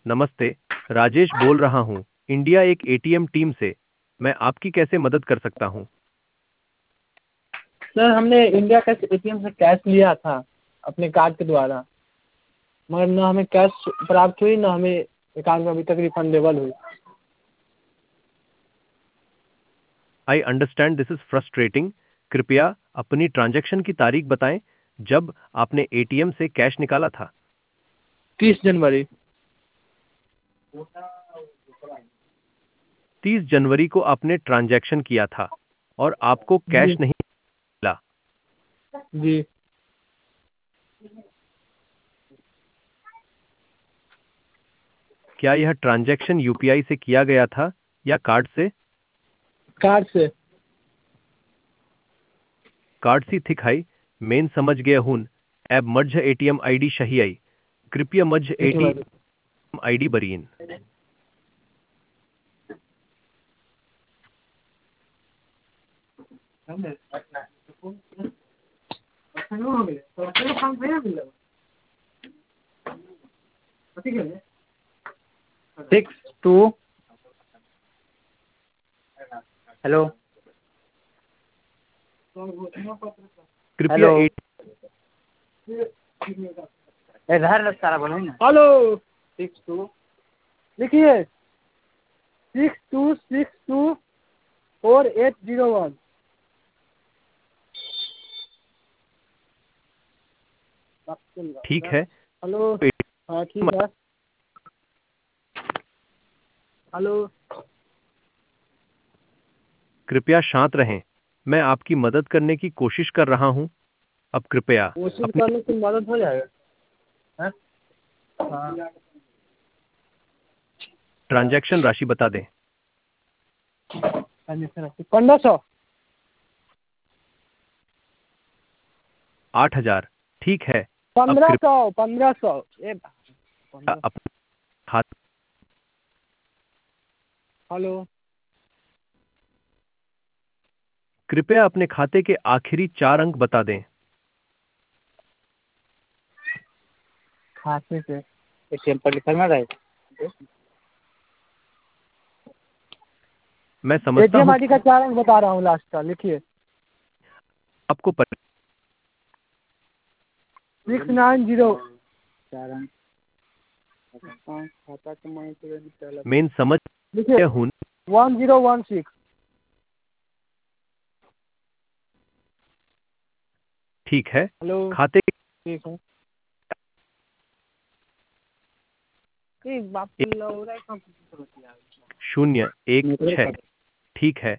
नमस्ते, राजेश बोल रहा हूँ, इंडिया एक एटीएम टीम से। मैं आपकी कैसे मदद कर सकता हूँ? सर हमने इंडिया का एटीएम से कैश लिया था अपने कार्ड के द्वारा, मगर न हमें कैश प्राप्त हुई, न हमें अकाउंट में अभी तक रिफंडेबल हुई। I understand this is frustrating. कृपया अपनी ट्रांजैक्शन की तारीख बताएं जब आपने एटीएम से कैश निकाला था। 30 जनवरी। 30 जनवरी को आपने ट्रांजैक्शन किया था और आपको कैश जी नहीं मिला। जी। क्या यह ट्रांजैक्शन यूपीआई से किया गया था या कार्ड से? कार्ड से। कार्ड सी थिकाई मेन समझ गया हूं। अब मध्य एटीएम आईडी सही आई। कृपया मध्य एक बार। एटीएम आईडी बरीन। Six two. हेलो कृपया हेलो। एट इधर सारा बोलो ना। हेलो 62 लिखिए। 62624801। ठीक है। हेलो। हाँ ठीक है। हेलो। कृपया शांत रहें। मैं आपकी मदद करने की कोशिश कर रहा हूं। अब कृपया कोशिश अपनी करने से मदद हो जाएगा। हैं? हाँ। ट्रांजैक्शन राशि बता दें। 1500। 8,000। ठीक है। अब पंद्रह कृपया सौ 1500 अपने खाते हेलो। कृपया अपने खाते के आखिरी 4 अंक बता दें। खाते से एटीएम पर लिखा ना रहे। मैं समझता एटीएम हूं आईडी कि का 4 अंक बता रहा हूँ, लास्ट का लिखिए। आपको 690। 4 अंक। खाता के मान से मेन समझ लिखिए। गया हूं। 1016। ठीक है। हेलो। खाते ठीक है। बाप रे, 0 1 6। ठीक है।